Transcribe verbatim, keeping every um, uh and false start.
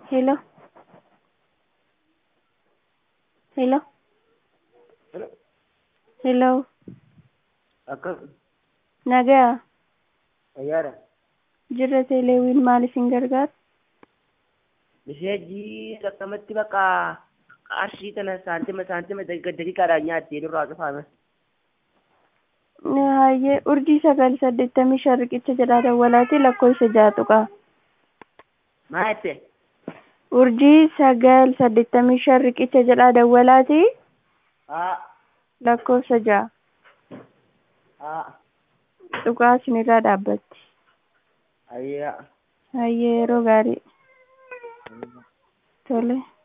Hello. Hello. Hello. Akka Nagaa. fayyaadha. Jirra teeleewwiin maaliif hin gargaaru? Misheejjii akkamatti bakka qarshii tana saantima saantima daqiiqaadhaan nyaattee nurraa cufame. Hayyee urjii sagal saddeettamii shan riqicha jedhaa dawwalaati lakkoofsa ja'a tuqaa. Maa jette? Urjii sagal saddeettamii shan riqicha jedhaa dawwalaati Haa lakkoofsa ja'a. haa Tuqaa isinirraa dhaabbatti. ayyaa. Hayyee yeroo gaarii. Tole.